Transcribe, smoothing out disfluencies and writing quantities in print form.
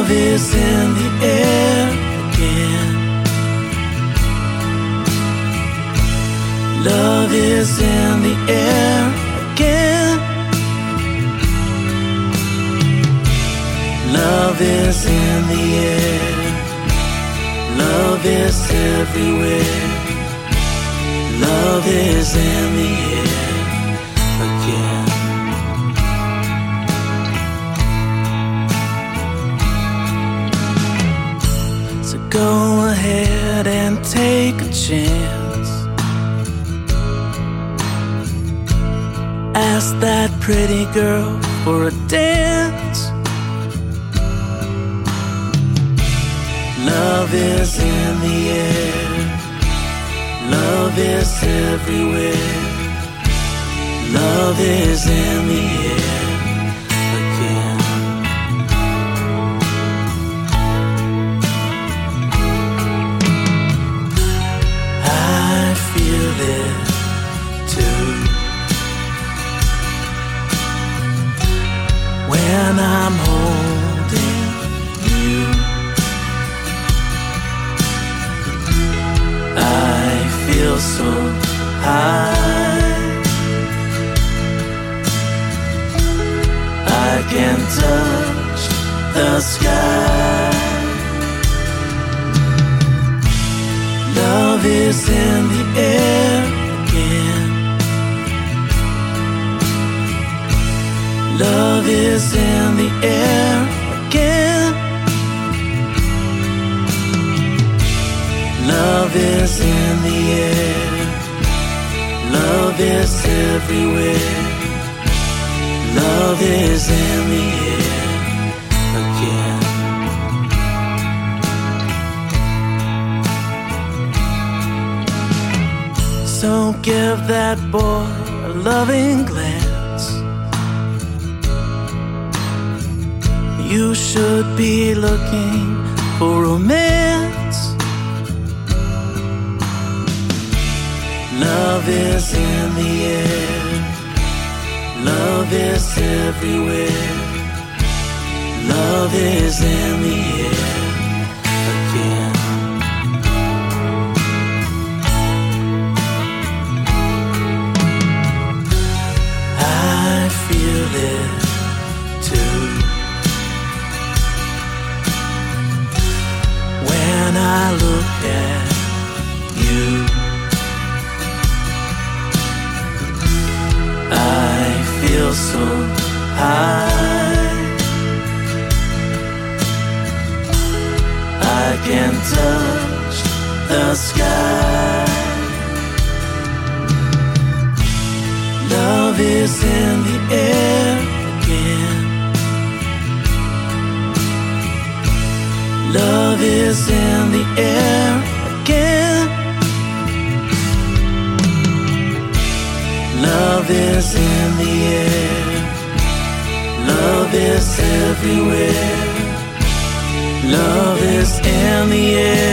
Love is in the air again. Love is in the air again. Love is in the air. Love is everywhere. Love is in the air again. So go ahead and take a chance. Ask that pretty girl for a dance. Love is in the air. Love is everywhere. Love is in the air again. I feel it too when I'm holding you. I feel so high. I can touch the sky. Love is in the air again. Love is in the air again. Love is in the air. Love is everywhere. Love is in the air again. So give that boy a loving glance. You should be looking for romance. Love is in the air. Love is everywhere. Love is in the air again. I feel it too when I look at you. I feel so high. I can touch the sky. Love is in the air again. Love is in the air again. Love is in the air. Love is everywhere. Love is in the air.